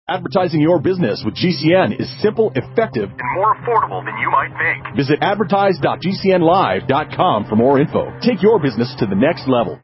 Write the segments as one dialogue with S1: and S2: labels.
S1: Advertising your business with GCN is simple, effective,
S2: and more affordable than you might think.
S1: Visit advertise.gcnlive.com for more info. Take your business to the next level.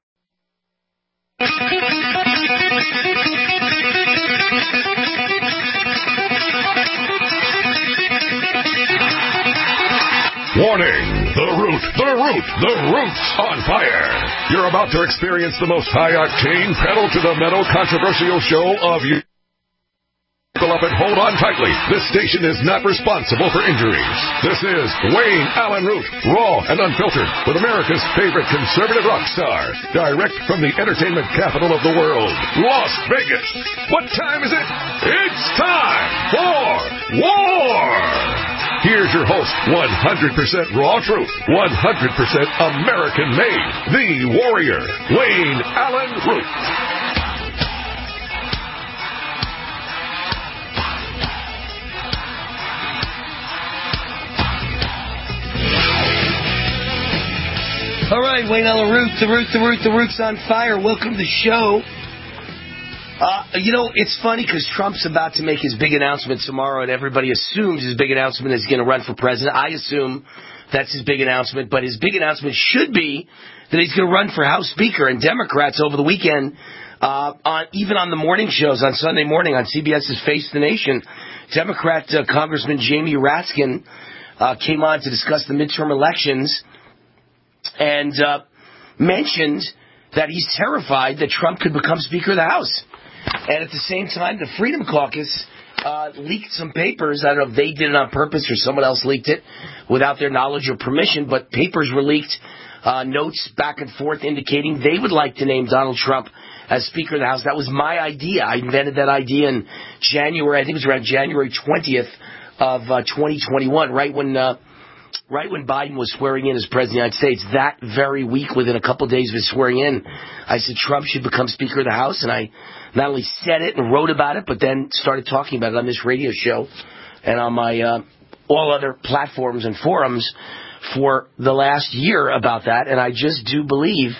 S3: Warning! The root's on fire! You're about to experience the most high-octane, pedal-to-the-metal controversial show of you. Buckle up and hold on tightly. This station is not responsible for injuries. This is Wayne Allen Root, raw and unfiltered, with America's favorite conservative rock star, direct from the entertainment capital of the world, Las Vegas. What time is it? It's time for war! Here's your host, 100% raw truth, 100% American-made, the warrior, Wayne Allen Root.
S4: All right, Wayne Allen Root, the root's on fire. Welcome to the show. It's funny because Trump's about to make his big announcement tomorrow, and everybody assumes his big announcement is going to run for president. I assume that's his big announcement, but his big announcement should be that he's going to run for House Speaker. And Democrats over the weekend, even on the morning shows on Sunday morning on CBS's Face the Nation, Democrat Congressman Jamie Raskin came on to discuss the midterm elections and mentioned that he's terrified that Trump could become Speaker of the House. And at the same time, the Freedom Caucus leaked some papers. I don't know if they did it on purpose or someone else leaked it without their knowledge or permission, but papers were leaked, notes back and forth indicating they would like to name Donald Trump as Speaker of the House. That was my idea. I invented that idea in January, I think it was around January 20th of 2021, right when Biden was swearing in as President of the United States. That very week, within a couple of days of his swearing in, I said Trump should become Speaker of the House, and I not only said it and wrote about it, but then started talking about it on this radio show and on my all other platforms and forums for the last year about that. And I just do believe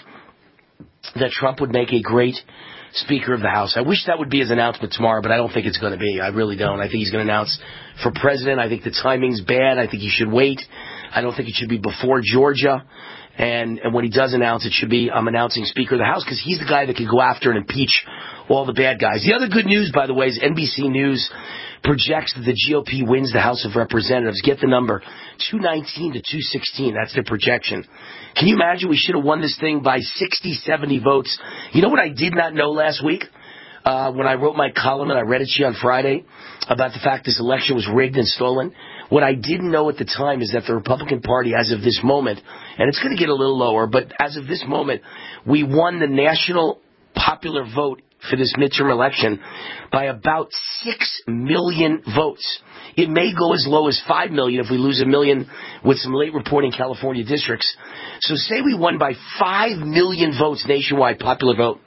S4: that Trump would make a great Speaker of the House. I wish that would be his announcement tomorrow, but I don't think it's going to be. I really don't. I think he's going to announce for president. I think the timing's bad. I think he should wait. I don't think it should be before Georgia. And when he does announce, it should be, I'm announcing Speaker of the House, because he's the guy that could go after and impeach all the bad guys. The other good news, by the way, is NBC News projects that the GOP wins the House of Representatives. Get the number, 219 to 216. That's their projection. Can you imagine? We should have won this thing by 60, 70 votes. You know what I did not know last week? When I wrote my column, and I read it to you on Friday, about the fact this election was rigged and stolen. What I didn't know at the time is that the Republican Party, as of this moment, and it's going to get a little lower, but as of this moment, we won the national popular vote for this midterm election by about 6 million votes. It may go as low as 5 million if we lose 1 million with some late reporting California districts. So say we won by 5 million votes nationwide, popular vote.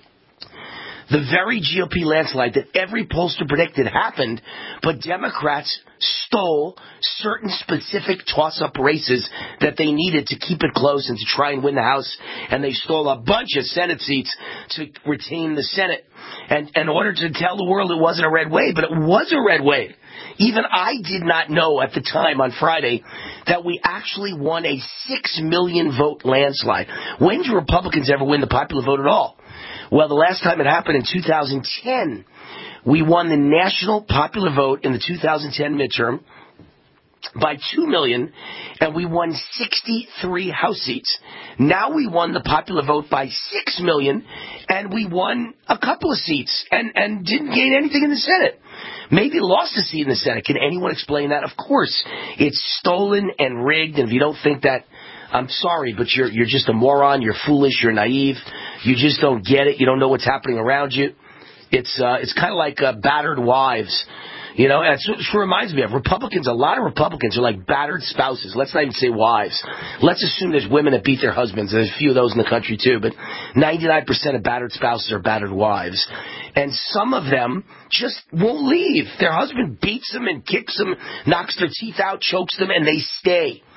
S4: The very GOP landslide that every pollster predicted happened, but Democrats stole certain specific toss-up races that they needed to keep it close and to try and win the House, and they stole a bunch of Senate seats to retain the Senate. And in order to tell the world it wasn't a red wave, but it was a red wave. Even I did not know at the time on Friday that we actually won a 6 million vote landslide. When do Republicans ever win the popular vote at all? Well, the last time it happened in 2010, we won the national popular vote in the 2010 midterm by 2 million, and we won 63 House seats. Now we won the popular vote by 6 million, and we won a couple of seats and didn't gain anything in the Senate. Maybe lost a seat in the Senate. Can anyone explain that? Of course, it's stolen and rigged, and if you don't think that, I'm sorry, but you're just a moron, you're foolish, you're naive, you just don't get it, you don't know what's happening around you. It's kind of like battered wives. You know, that's what it reminds me of. Republicans, a lot of Republicans are like battered spouses. Let's not even say wives. Let's assume there's women that beat their husbands. There's a few of those in the country too, but 99% of battered spouses are battered wives. And some of them just won't leave. Their husband beats them and kicks them, knocks their teeth out, chokes them, and they stay.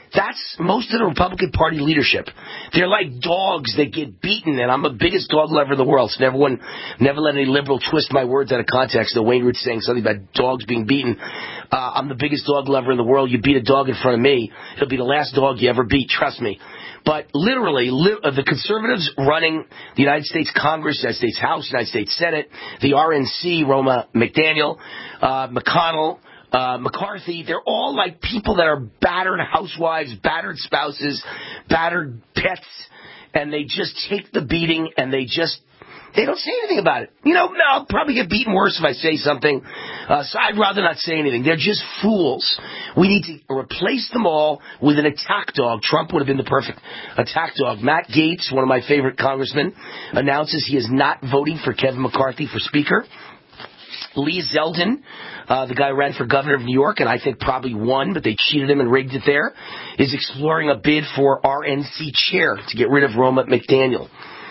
S4: That's most of the Republican Party leadership. They're like dogs that get beaten, and I'm the biggest dog lover in the world, so never let any liberal twist my words out of context. The Wayne Root's saying something about dogs being beaten. I'm the biggest dog lover in the world. You beat a dog in front of me, it'll be the last dog you ever beat, trust me. But literally, the conservatives running the United States Congress, United States House, United States Senate, the RNC, Roma McDaniel, McConnell, McCarthy, they're all like people that are battered housewives, battered spouses, battered pets, and they just take the beating and they don't say anything about it. I'll probably get beaten worse if I say something, so I'd rather not say anything. They're just fools. We need to replace them all with an attack dog. Trump would have been the perfect attack dog. Matt Gaetz, one of my favorite congressmen, announces he is not voting for Kevin McCarthy for Speaker. Lee Zeldin, the guy who ran for governor of New York, and I think probably won, but they cheated him and rigged it there, is exploring a bid for RNC chair to get rid of Roma McDaniel.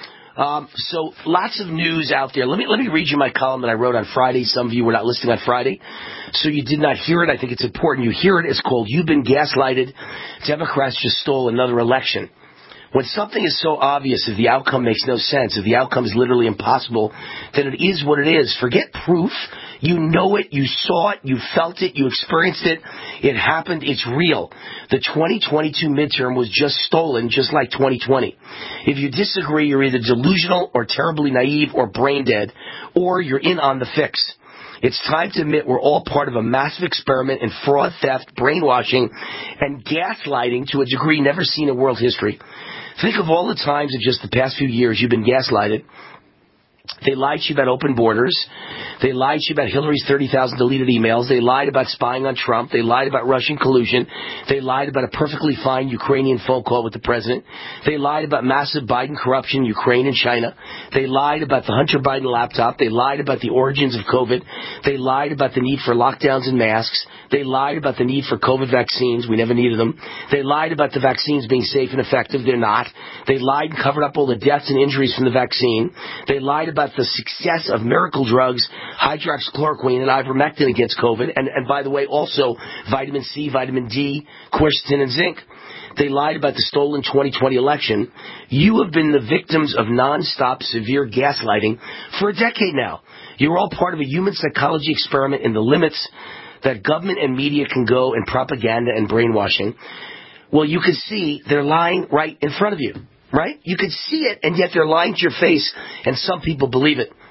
S4: So lots of news out there. Let me read you my column that I wrote on Friday. Some of you were not listening on Friday, so you did not hear it. I think it's important you hear it. It's called "You've Been Gaslighted. Democrats Just Stole Another Election." When something is so obvious, if the outcome makes no sense, if the outcome is literally impossible, then it is what it is. Forget proof. You know it. You saw it. You felt it. You experienced it. It happened. It's real. The 2022 midterm was just stolen, just like 2020. If you disagree, you're either delusional or terribly naive or brain dead, or you're in on the fix. It's time to admit we're all part of a massive experiment in fraud, theft, brainwashing, and gaslighting to a degree never seen in world history. Think of all the times in just the past few years you've been gaslighted. They lied to you about open borders. They lied to you about Hillary's 30,000 deleted emails. They lied about spying on Trump. They lied about Russian collusion. They lied about a perfectly fine Ukrainian phone call with the president. They lied about massive Biden corruption in Ukraine and China. They lied about the Hunter Biden laptop. They lied about the origins of COVID. They lied about the need for lockdowns and masks. They lied about the need for COVID vaccines. We never needed them. They lied about the vaccines being safe and effective. They're not. They lied and covered up all the deaths and injuries from the vaccine. They lied about the success of miracle drugs, hydroxychloroquine and ivermectin against COVID. And by the way, also vitamin C, vitamin D, quercetin, and zinc. They lied about the stolen 2020 election. You have been the victims of nonstop severe gaslighting for a decade now. You're all part of a human psychology experiment in the limits that government and media can go in propaganda and brainwashing. Well, you can see they're lying right in front of you, right? You can see it, and yet they're lying to your face, and some people believe it.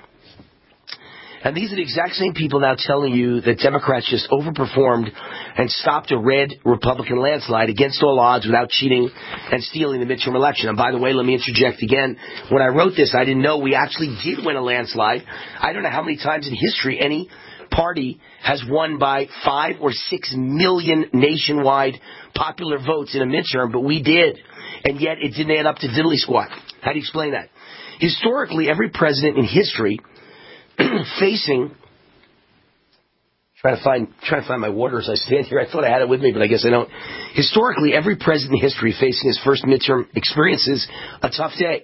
S4: And these are the exact same people now telling you that Democrats just overperformed and stopped a red Republican landslide against all odds without cheating and stealing the midterm election. And by the way, let me interject again. When I wrote this, I didn't know we actually did win a landslide. I don't know how many times in history any party has won by 5 or 6 million nationwide popular votes in a midterm, but we did. And yet it didn't add up to diddly squat. How do you explain that? Historically, every president in history facing... Trying to find my water as I stand here. I thought I had it with me, but I guess I don't. Historically, every president in history facing his first midterm experiences a tough day,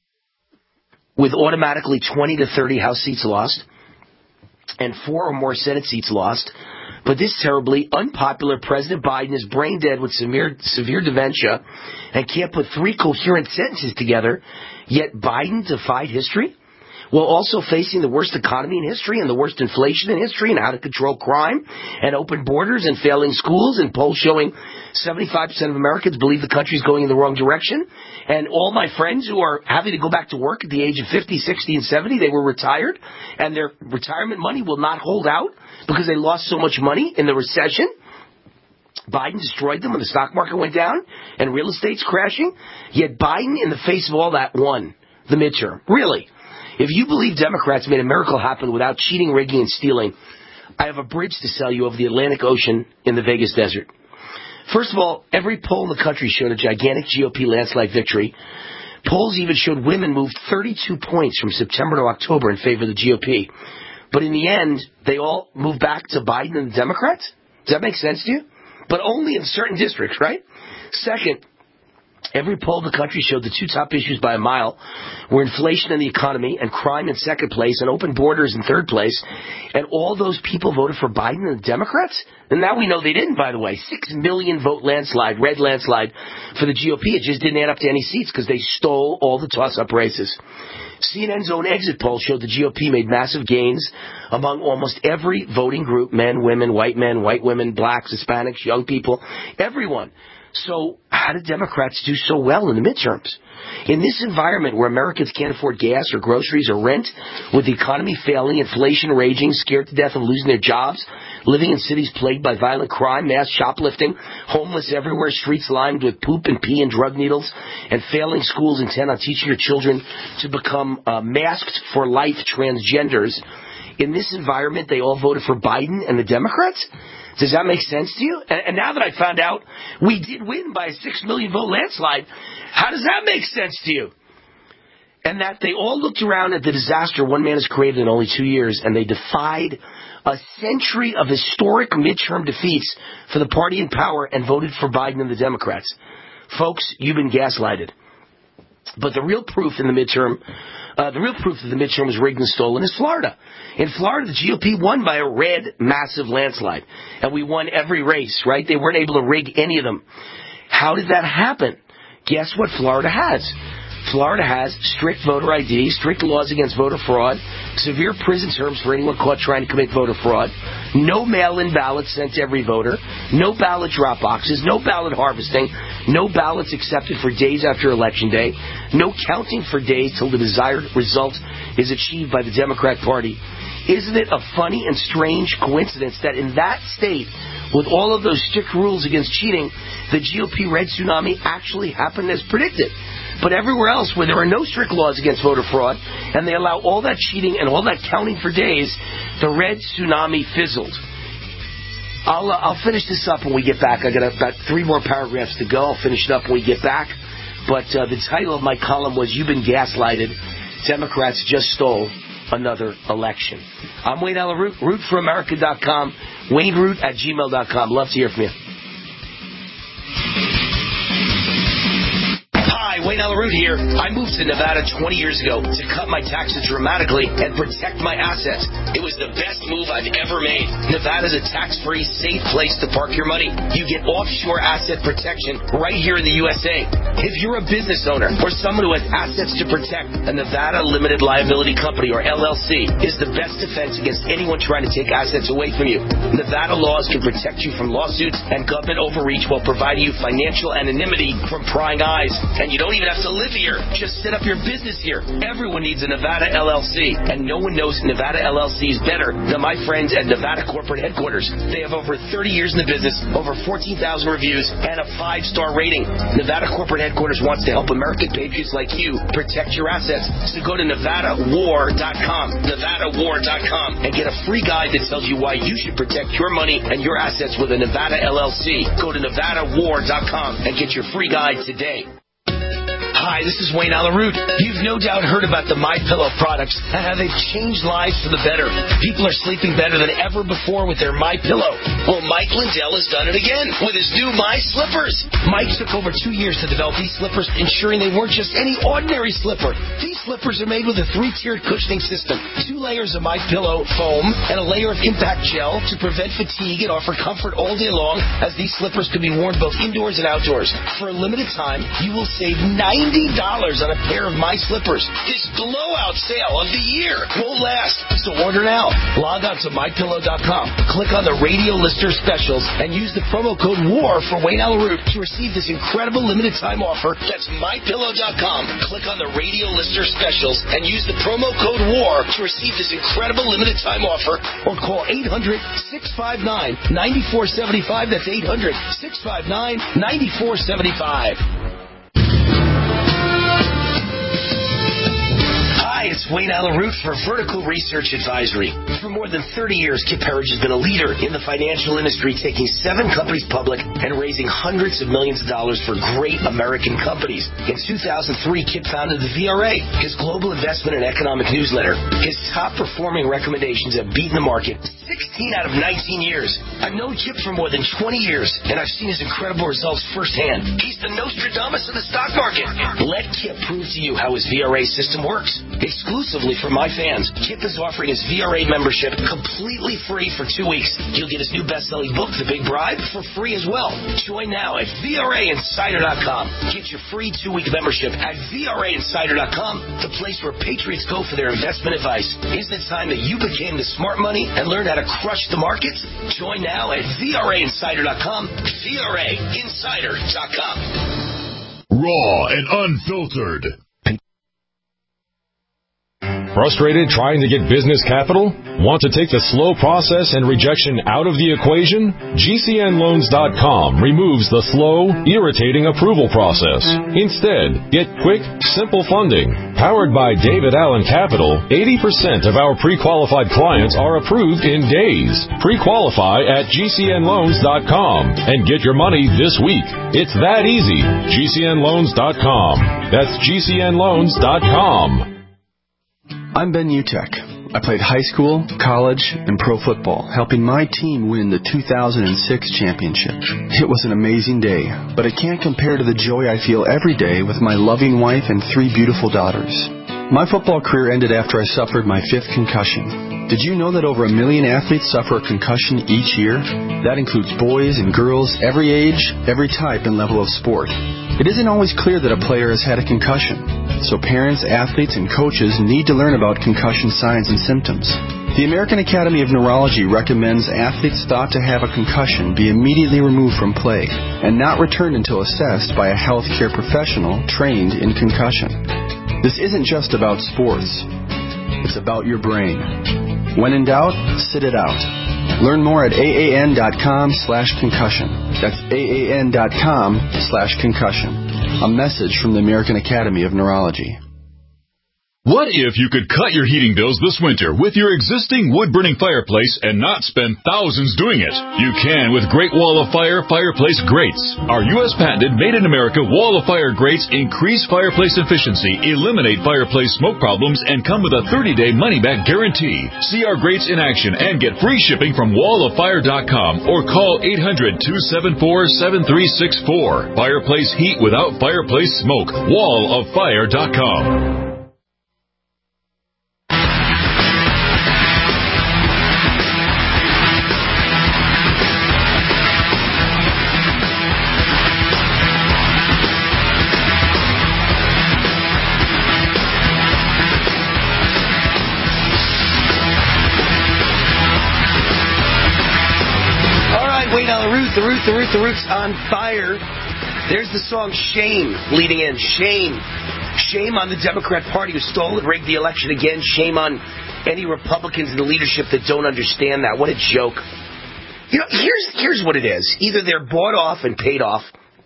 S4: with automatically 20 to 30 House seats lost and 4 or more Senate seats lost. But this terribly unpopular President Biden is brain dead with severe dementia and can't put 3 coherent sentences together. Yet Biden defied history, while also facing the worst economy in history and the worst inflation in history and how to control crime and open borders and failing schools and polls showing 75% of Americans believe the country is going in the wrong direction. And all my friends who are having to go back to work at the age of 50, 60, and 70, they were retired, and their retirement money will not hold out because they lost so much money in the recession. Biden destroyed them when the stock market went down and real estate's crashing. Yet Biden, in the face of all that, won the midterm. Really? If you believe Democrats made a miracle happen without cheating, rigging, and stealing, I have a bridge to sell you over the Atlantic Ocean in the Vegas desert. First of all, every poll in the country showed a gigantic GOP landslide victory. Polls even showed women moved 32 points from September to October in favor of the GOP. But in the end, they all moved back to Biden and the Democrats? Does that make sense to you? But only in certain districts, right? Second, Every poll in the country showed the two top issues by a mile were inflation and the economy, and crime in second place, and open borders in third place. And all those people voted for Biden and the Democrats? And now we know they didn't, by the way. 6 million vote landslide, red landslide for the GOP. It just didn't add up to any seats because they stole all the toss-up races. CNN's own exit poll showed the GOP made massive gains among almost every voting group, men, women, blacks, Hispanics, young people, everyone. So how did Democrats do so well in the midterms? In this environment where Americans can't afford gas or groceries or rent, with the economy failing, inflation raging, scared to death of losing their jobs, living in cities plagued by violent crime, mass shoplifting, homeless everywhere, streets lined with poop and pee and drug needles, and failing schools intent on teaching your children to become masked for life transgenders. In this environment, they all voted for Biden and the Democrats? Does that make sense to you? And now that I found out we did win by a 6 million vote landslide, how does that make sense to you? And that they all looked around at the disaster one man has created in only 2 years, and they defied a century of historic midterm defeats for the party in power and voted for Biden and the Democrats. Folks, you've been gaslighted. But the real proof that the midterm was rigged and stolen is Florida. In Florida, the GOP won by a red, massive landslide. And we won every race, right? They weren't able to rig any of them. How did that happen? Guess what Florida has? Florida has strict voter ID, strict laws against voter fraud, severe prison terms for anyone caught trying to commit voter fraud, no mail-in ballots sent to every voter, no ballot drop boxes, no ballot harvesting, no ballots accepted for days after Election Day, no counting for days till the desired result is achieved by the Democrat Party. Isn't it a funny and strange coincidence that in that state, with all of those strict rules against cheating, the GOP red tsunami actually happened as predicted? But everywhere else where there are no strict laws against voter fraud, and they allow all that cheating and all that counting for days, the red tsunami fizzled. I'll finish this up when we get back. I got about 3 more paragraphs to go. I'll finish it up when we get back. But the title of my column was "You've Been Gaslighted. Democrats Just Stole Another Election." I'm Wayne Allyn Root, rootforamerica.com, WayneRoot@gmail.com. Love to hear from you. Hi, Wayne Allyn Root here. I moved to Nevada 20 years ago to cut my taxes dramatically and protect my assets. It was the best move I've ever made. Nevada's a tax-free, safe place to park your money. You get offshore asset protection right here in the USA. If you're a business owner or someone who has assets to protect, a Nevada Limited Liability Company, or LLC, is the best defense against anyone trying to take assets away from you. Nevada laws can protect you from lawsuits and government overreach while providing you financial anonymity from prying eyes. And you don't even have to live here. Just set up your business here. Everyone needs a Nevada LLC, and no one knows Nevada LLC is better than my friends at Nevada Corporate Headquarters. They have over 30 years in the business, over 14,000 reviews, and a 5-star rating. Nevada Corporate Headquarters wants to help American patriots like you protect your assets. So go to NevadaWar.com, NevadaWar.com, and get a free guide that tells you why you should protect your money and your assets with a Nevada LLC. Go to NevadaWar.com and get your free guide today. Hi, this is Wayne Allyn Root. You've no doubt heard about the MyPillow products and how they've changed lives for the better. People are sleeping better than ever before with their MyPillow. Well, Mike Lindell has done it again with his new My Slippers. Mike took over 2 years to develop these slippers, ensuring they weren't just any ordinary slipper. These slippers are made with a 3-tiered cushioning system, 2 layers of MyPillow foam, and a layer of impact gel to prevent fatigue and offer comfort all day long, as these slippers can be worn both indoors and outdoors. For a limited time, you will save $90 on a pair of My Slippers. This blowout sale of the year won't last, so order now. Log on to MyPillow.com, click on the Radio Lister Specials, and use the promo code WAR for Wayne Allyn Root to receive this incredible limited time offer. That's MyPillow.com. Click on the Radio Lister Specials and use the promo code WAR to receive this incredible limited time offer, or call 800-659-9475. That's 800-659-9475. Hi, it's Wayne Alaroot for Vertical Research Advisory. For more than 30 years, Kip Herriage has been a leader in the financial industry, taking 7 companies public and raising hundreds of millions of dollars for great American companies. In 2003, Kip founded the VRA, his global investment and economic newsletter. His top-performing recommendations have beaten the market 16 out of 19 years. I've known Kip for more than 20 years, and I've seen his incredible results firsthand. He's the Nostradamus of the stock market. Let Kip prove to you how his VRA system works. Exclusively for my fans, Kip is offering his VRA membership completely free for 2 weeks. You'll get his new best-selling book, The Big Bribe, for free as well. Join now at VRAinsider.com. Get your free 2-week membership at VRAinsider.com, the place where patriots go for their investment advice. Isn't it time that you became the smart money and learned how to crush the markets? Join now at VRAinsider.com, VRAinsider.com.
S3: Raw and unfiltered.
S5: Frustrated trying to get business capital? Want to take the slow process and rejection out of the equation? GCNloans.com removes the slow, irritating approval process. Instead, get quick, simple funding. Powered by David Allen Capital, 80% of our pre-qualified clients are approved in days. Pre-qualify at GCNloans.com and get your money this week. It's that easy. GCNloans.com. That's GCNloans.com.
S6: I'm Ben Utek. I played high school, college, and pro football, helping my team win the 2006 championship. It was an amazing day, but it can't compare to the joy I feel every day with my loving wife and 3 beautiful daughters. My football career ended after I suffered my 5th concussion. Did you know that over 1 million athletes suffer a concussion each year? That includes boys and girls, every age, every type and level of sport. It isn't always clear that a player has had a concussion, so parents, athletes, and coaches need to learn about concussion signs and symptoms. The American Academy of Neurology recommends athletes thought to have a concussion be immediately removed from play and not returned until assessed by a healthcare professional trained in concussion. This isn't just about sports. It's about your brain. When in doubt, sit it out. Learn more at AAN.com/concussion. That's AAN.com/concussion. A message from the American Academy of Neurology.
S7: What if you could cut your heating bills this winter with your existing wood-burning fireplace and not spend thousands doing it? You can with Great Wall of Fire fireplace grates. Our U.S. patented made-in-America Wall of Fire grates increase fireplace efficiency, eliminate fireplace smoke problems, and come with a 30-day money-back guarantee. See our grates in action and get free shipping from walloffire.com or call 800-274-7364. Fireplace heat without fireplace smoke. walloffire.com.
S4: The Root's on fire. There's the song Shame leading in. Shame. Shame on the Democrat Party who stole and rigged the election again. Shame on any Republicans in the leadership that don't understand that. What a joke. You know, here's what it is. Either they're bought off and paid off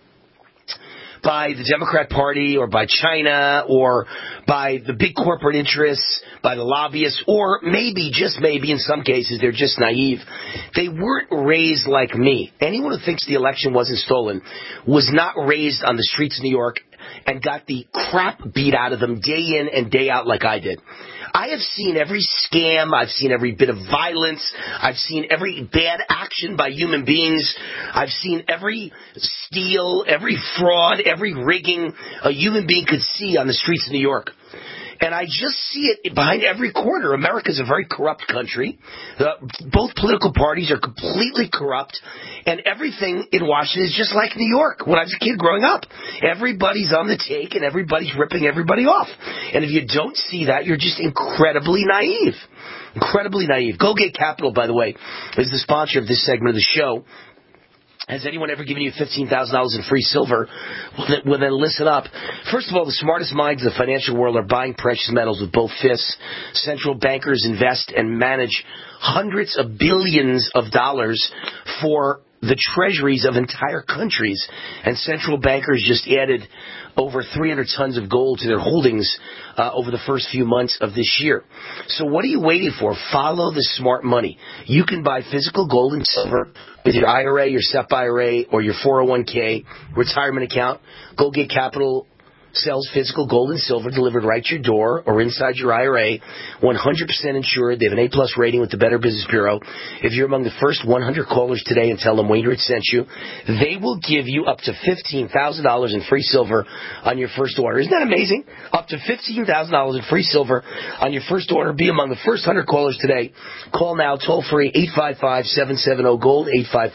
S4: by the Democrat Party or by China or by the big corporate interests, by the lobbyists, or maybe, just maybe in some cases, they're just naive. They weren't raised like me. Anyone who thinks the election wasn't stolen was not raised on the streets of New York and got the crap beat out of them day in and day out like I did. I have seen every scam. I've seen every bit of violence. I've seen every bad action by human beings. I've seen every steal, every fraud, every rigging a human being could see on the streets of New York. And I just see it behind every corner. America's a very corrupt country. Both political parties are completely corrupt. And everything in Washington is just like New York when I was a kid growing up. Everybody's on the take and everybody's ripping everybody off. And if you don't see that, you're just incredibly naive. Incredibly naive. Goldgate Capital, by the way, is the sponsor of this segment of the show. Has anyone ever given you $15,000 in free silver? Well, then listen up. First of all, the smartest minds in the financial world are buying precious metals with both fists. Central bankers invest and manage hundreds of billions of dollars for the treasuries of entire countries, and central bankers just added over 300 tons of gold to their holdings over the first few months of this year. So what are you waiting for? Follow the smart money. You can buy physical gold and silver with your IRA, your SEP IRA, or your 401k retirement account. Goldgate Capital sells physical gold and silver delivered right to your door or inside your IRA, 100% insured. They have an A+ rating with the Better Business Bureau. If you're among the first 100 callers today and tell them Wayne Root sent you, they will give you up to $15,000 in free silver on your first order. Isn't that amazing? Up to $15,000 in free silver on your first order. Be among the first 100 callers today. Call now, toll free, 855-770-GOLD,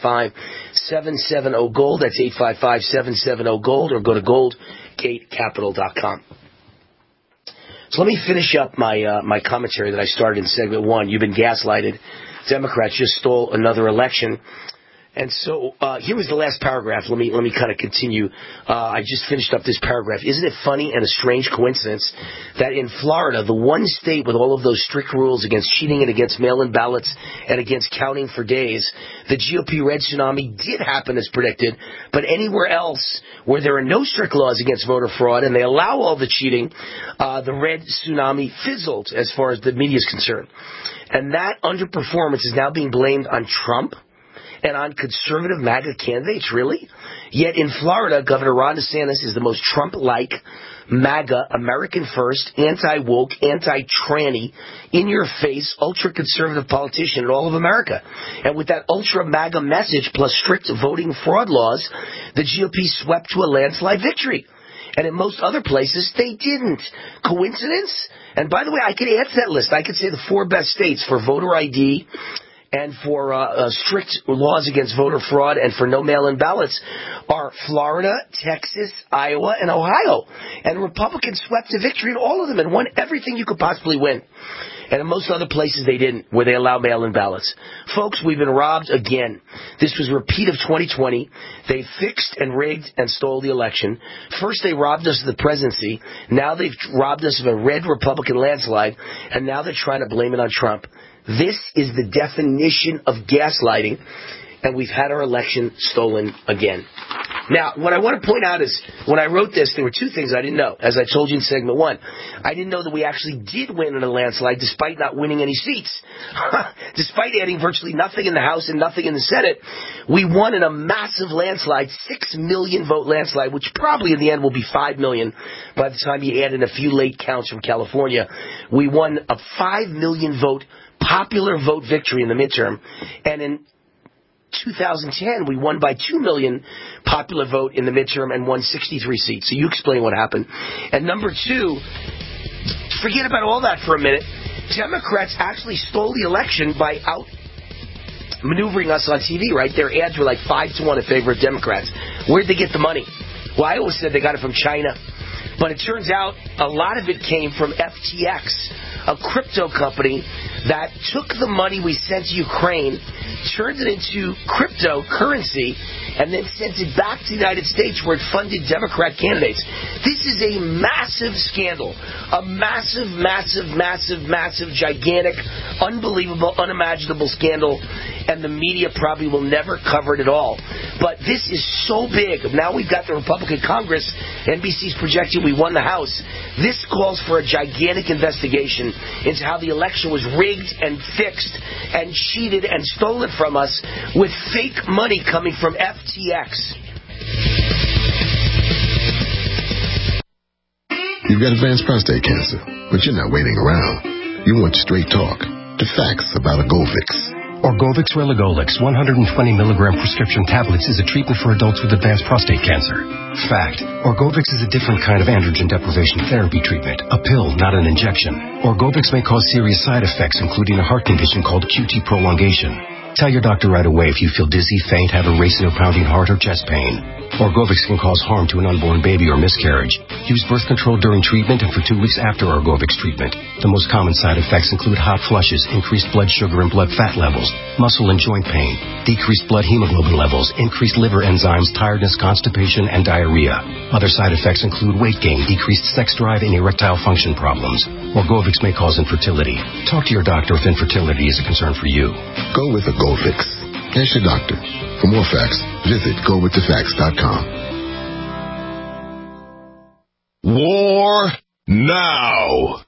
S4: 855-770-GOLD. That's 855-770-GOLD, or go to goldgatecapital.com. So let me finish up my commentary that I started in segment 1. You've been gaslighted. Democrats just stole another election. And so here was the last paragraph. Let me kind of continue. I just finished up this paragraph. Isn't it funny and a strange coincidence that in Florida, the one state with all of those strict rules against cheating and against mail-in ballots and against counting for days, the GOP red tsunami did happen as predicted, but anywhere else where there are no strict laws against voter fraud and they allow all the cheating, the red tsunami fizzled as far as the media is concerned. And that underperformance is now being blamed on Trump and on conservative MAGA candidates, really? Yet in Florida, Governor Ron DeSantis is the most Trump-like, MAGA, American first, anti-woke, anti-tranny, in-your-face, ultra-conservative politician in all of America. And with that ultra-MAGA message plus strict voting fraud laws, the GOP swept to a landslide victory. And in most other places, they didn't. Coincidence? And by the way, I could add to that list. I could say the 4 best states for voter ID and for strict laws against voter fraud and for no mail-in ballots are Florida, Texas, Iowa, and Ohio. And Republicans swept to victory in all of them and won everything you could possibly win. And in most other places they didn't, where they allow mail-in ballots. Folks, we've been robbed again. This was a repeat of 2020. They fixed and rigged and stole the election. First they robbed us of the presidency. Now they've robbed us of a red Republican landslide. And now they're trying to blame it on Trump. This is the definition of gaslighting, and we've had our election stolen again. Now, what I want to point out is, when I wrote this, there were 2 things I didn't know, as I told you in segment 1. I didn't know that we actually did win in a landslide despite not winning any seats. Despite adding virtually nothing in the House and nothing in the Senate, we won in a massive landslide, 6 million vote landslide, which probably in the end will be 5 million by the time you add in a few late counts from California. We won a 5 million vote popular vote victory in the midterm, and in 2010 we won by 2 million popular vote in the midterm and won 63 seats. So you explain what happened. And number 2, forget about all that for a minute. Democrats actually stole the election by out-maneuvering us on TV, right? Their ads were like 5-1 in favor of Democrats. Where'd they get the money? Well, I always said they got it from China. But it turns out a lot of it came from FTX, a crypto company that took the money we sent to Ukraine, turned it into cryptocurrency, and then sent it back to the United States where it funded Democrat candidates. This is a massive scandal, a massive, gigantic, unbelievable, unimaginable scandal, and the media probably will never cover it at all. But this is so big. Now we've got the Republican Congress. NBC's projecting we won the House. This calls for a gigantic investigation into how the election was rigged and fixed and cheated and stolen from us with fake money coming from FTX.
S8: You've got advanced prostate cancer, but you're not waiting around. You want straight talk, the facts about a Orgovyx.
S9: Orgovyx Relugolix 120 milligram prescription tablets is a treatment for adults with advanced prostate cancer. Fact: Orgovyx is a different kind of androgen deprivation therapy treatment, a pill, not an injection. Orgovyx may cause serious side effects, including a heart condition called QT prolongation. Tell your doctor right away if you feel dizzy, faint, have a racing or pounding heart, or chest pain. Orgovyx can cause harm to an unborn baby or miscarriage. Use birth control during treatment and for 2 weeks after Orgovyx treatment. The most common side effects include hot flushes, increased blood sugar and blood fat levels, muscle and joint pain, decreased blood hemoglobin levels, increased liver enzymes, tiredness, constipation, and diarrhea. Other side effects include weight gain, decreased sex drive, and erectile function problems. Orgovyx may cause infertility. Talk to your doctor if infertility is a concern for you.
S8: Go with Orgovyx. Ask your doctor. For more facts, visit GoWithTheFacts.com.
S3: War now.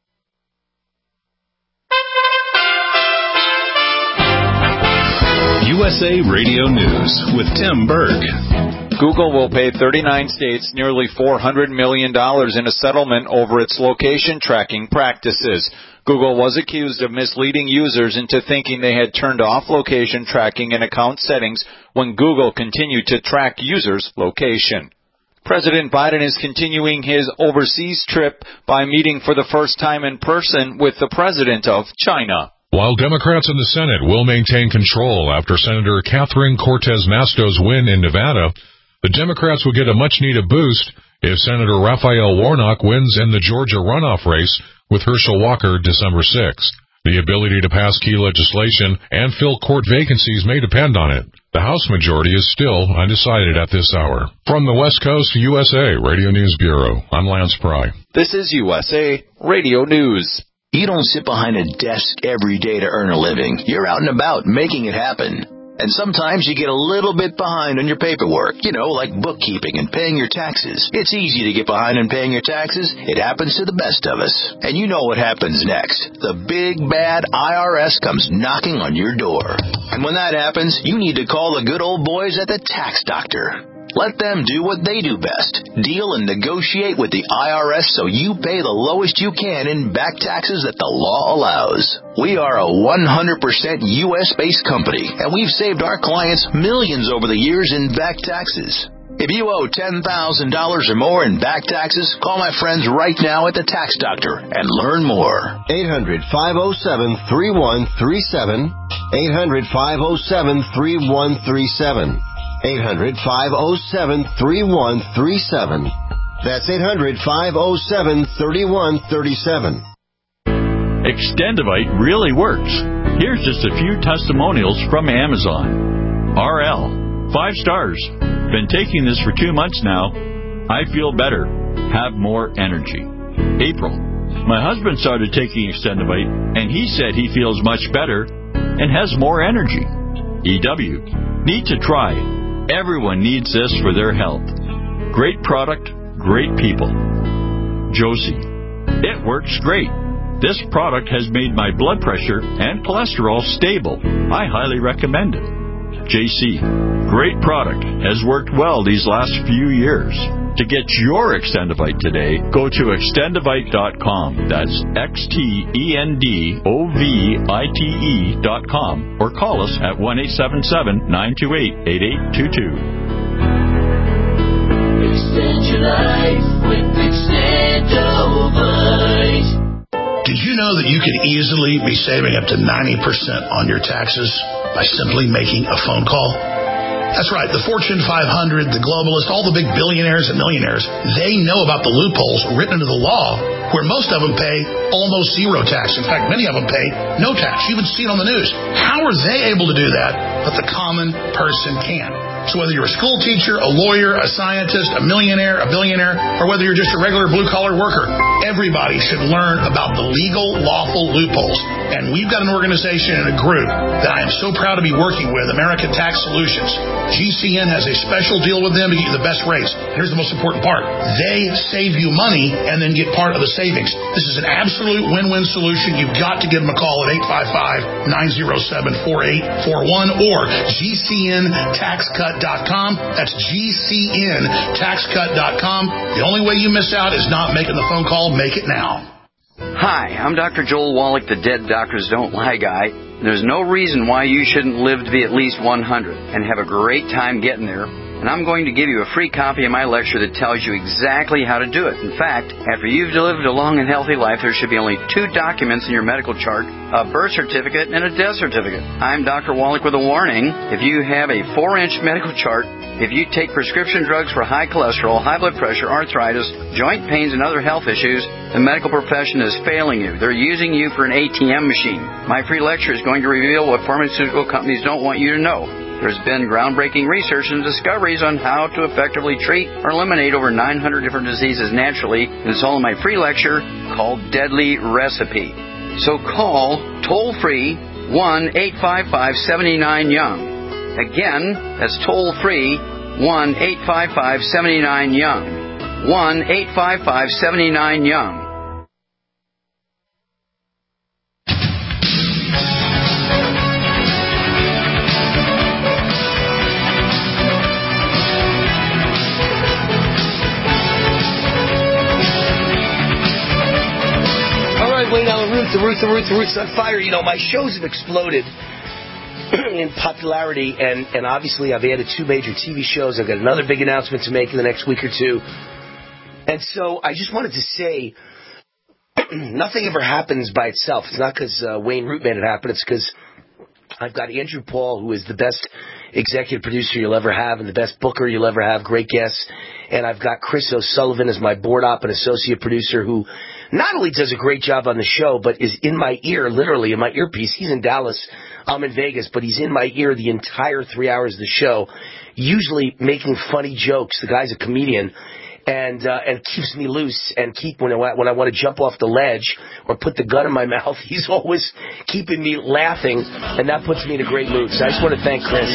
S7: USA Radio News with Tim Berg.
S10: Google will pay 39 states nearly $400 million in a settlement over its location tracking practices. Google was accused of misleading users into thinking they had turned off location tracking in account settings when Google continued to track users' location. President Biden is continuing his overseas trip by meeting for the first time in person with the president of China.
S5: While Democrats in the Senate will maintain control after Senator Catherine Cortez Masto's win in Nevada, the Democrats will get a much-needed boost if Senator Raphael Warnock wins in the Georgia runoff race with Herschel Walker December 6th. The ability to pass key legislation and fill court vacancies may depend on it. The House majority is still undecided at this hour. From the West Coast USA Radio News Bureau, I'm Lance Pry.
S10: This is USA Radio News.
S11: You don't sit behind a desk every day to earn a living. You're out and about making it happen. And sometimes you get a little bit behind on your paperwork, like bookkeeping and paying your taxes. It's easy to get behind on paying your taxes. It happens to the best of us. And you know what happens next. The big, bad IRS comes knocking on your door. And when that happens, you need to call the good old boys at the Tax Doctor. Let them do what they do best. Deal and negotiate with the IRS so you pay the lowest you can in back taxes that the law allows. We are a 100% U.S.-based company, and we've saved our clients millions over the years in back taxes. If you owe $10,000 or more in back taxes, call my friends right now at the Tax Doctor and learn more.
S12: 800-507-3137. 800-507-3137. 800-507-3137. That's 800-507-3137.
S13: Extendivite really works. Here's just a few testimonials from Amazon. RL, 5 stars. Been taking this for 2 months now. I feel better. Have more energy. April, my husband started taking Extendivite, and he said he feels much better and has more energy. EW, need to try. Everyone needs this for their health. Great product, great people. Josie, it works great. This product has made my blood pressure and cholesterol stable. I highly recommend it. JC, great product. Has worked well these last few years. To get your Extendivite today, go to extendivite.com. That's XTENDOVITE.com or call us at 1-877-928-8822.
S14: Extend your life with Extendivite.
S15: Did you know that you can easily be saving up to 90% on your taxes by simply making a phone call? That's right. The Fortune 500, the globalists, all the big billionaires and millionaires, they know about the loopholes written into the law where most of them pay almost zero tax. In fact, many of them pay no tax. You even see it on the news. How are they able to do that, but the common person can't? So whether you're a school teacher, a lawyer, a scientist, a millionaire, a billionaire, or whether you're just a regular blue-collar worker, everybody should learn about the legal, lawful loopholes. And we've got an organization and a group that I am so proud to be working with, American Tax Solutions. GCN has a special deal with them to get you the best rates. Here's the most important part. They save you money and then get part of the savings. This is an absolute win-win solution. You've got to give them a call at 855-907-4841 or GCNTaxCut.com. That's GCNTaxCut.com. The only way you miss out is not making the phone call. Make it now.
S16: Hi, I'm Dr. Joel Wallach, the Dead Doctors Don't Lie guy. There's no reason why you shouldn't live to be at least 100 and have a great time getting there. And I'm going to give you a free copy of my lecture that tells you exactly how to do it. In fact, after you've lived a long and healthy life, there should be only 2 documents in your medical chart, a birth certificate and a death certificate. I'm Dr. Wallach with a warning. If you have a 4-inch medical chart, if you take prescription drugs for high cholesterol, high blood pressure, arthritis, joint pains, and other health issues, the medical profession is failing you. They're using you for an ATM machine. My free lecture is going to reveal what pharmaceutical companies don't want you to know. There's been groundbreaking research and discoveries on how to effectively treat or eliminate over 900 different diseases naturally, and it's all in my free lecture called Deadly Recipe. So call toll-free 1-855-79-YOUNG. Again, that's toll-free, 1-855-79-YOUNG. 1-855-79-YOUNG.
S4: Wayne Allen Root, the Roots on Fire. You know, my shows have exploded in popularity, and obviously I've added 2 major TV shows. I've got another big announcement to make in the next week or 2. And so I just wanted to say, nothing ever happens by itself. It's not because Wayne Root made it happen. It's because I've got Andrew Paul, who is the best executive producer you'll ever have and the best booker you'll ever have, great guests. And I've got Chris O'Sullivan as my board op and associate producer, who not only does a great job on the show, but is in my ear, literally in my earpiece. He's in Dallas, I'm in Vegas, but he's in my ear the entire 3 hours of the show, usually making funny jokes. The guy's a comedian. And keeps me loose and when I want to jump off the ledge or put the gun in my mouth, he's always keeping me laughing, and that puts me in a great mood. So I just want to thank Chris.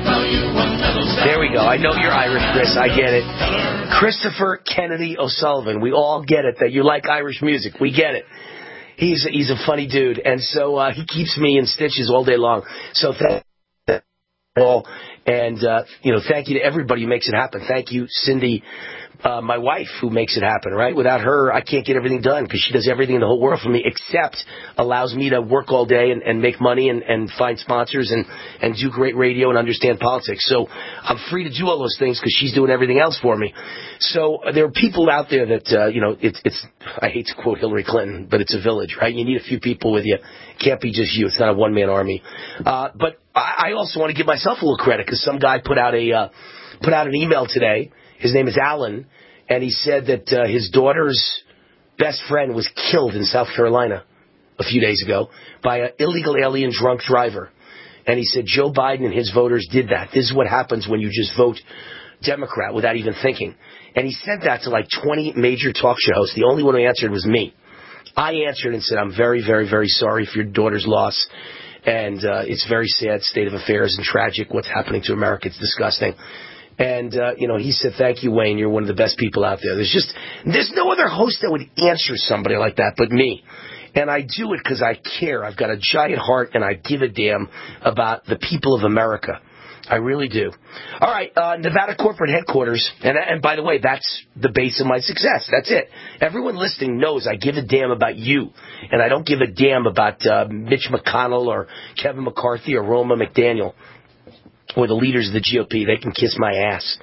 S4: There we go. I know you're Irish, Chris. I get it. Christopher Kennedy O'Sullivan. We all get it that you like Irish music. We get it. He's a funny dude, and so he keeps me in stitches all day long. So thank you all, and thank you to everybody who makes it happen. Thank you, Cindy. My wife, who makes it happen, right? Without her, I can't get everything done because she does everything in the whole world for me, except allows me to work all day and make money and find sponsors and do great radio and understand politics. So I'm free to do all those things because she's doing everything else for me. So there are people out there that, it's I hate to quote Hillary Clinton, but it's a village, right? You need a few people with you. It can't be just you. It's not a one-man army. But I also want to give myself a little credit because some guy put out an email today. His name is Alan, and he said that his daughter's best friend was killed in South Carolina a few days ago by an illegal alien drunk driver. And he said Joe Biden and his voters did that. This is what happens when you just vote Democrat without even thinking. And he sent that to like 20 major talk show hosts. The only one who answered was me. I answered and said, I'm very, very, very sorry for your daughter's loss. And it's a very sad state of affairs and tragic what's happening to America. It's disgusting. And, he said, thank you, Wayne. You're one of the best people out there. There's no other host that would answer somebody like that but me. And I do it because I care. I've got a giant heart, and I give a damn about the people of America. I really do. All right, Nevada corporate headquarters. And by the way, that's the base of my success. That's it. Everyone listening knows I give a damn about you. And I don't give a damn about Mitch McConnell or Kevin McCarthy or Roma McDaniel. Or the leaders of the GOP. They can kiss my ass.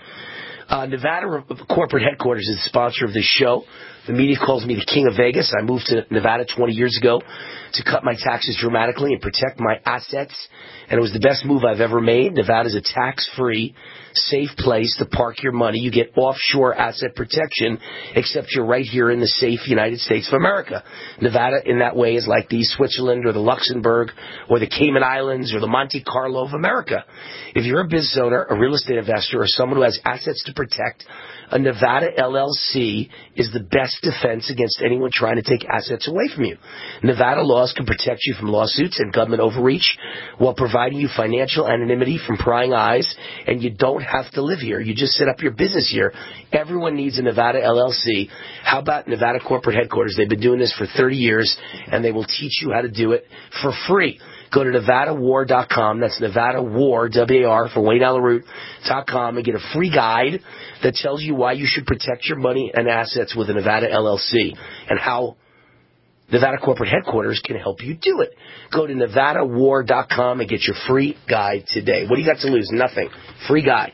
S4: Nevada corporate headquarters is the sponsor of this show. The media calls me the king of Vegas. I moved to Nevada 20 years ago to cut my taxes dramatically and protect my assets. And it was the best move I've ever made. Nevada's a tax-free, safe place to park your money. You get offshore asset protection, except you're right here in the safe United States of America. Nevada, in that way, is like the Switzerland or the Luxembourg or the Cayman Islands or the Monte Carlo of America. If you're a business owner, a real estate investor, or someone who has assets to protect, a Nevada LLC is the best defense against anyone trying to take assets away from you. Nevada laws can protect you from lawsuits and government overreach while providing you financial anonymity from prying eyes, and you don't have to live here. You just set up your business here. Everyone needs a Nevada LLC. How about Nevada corporate headquarters? They've been doing this for 30 years, and they will teach you how to do it for free. Go to NevadaWar.com. That's NevadaWar, W-A-R, for WayneAllenRoot.com, and get a free guide that tells you why you should protect your money and assets with a Nevada LLC and how Nevada corporate headquarters can help you do it. Go to NevadaWar.com and get your free guide today. What do you got to lose? Nothing. Free guide.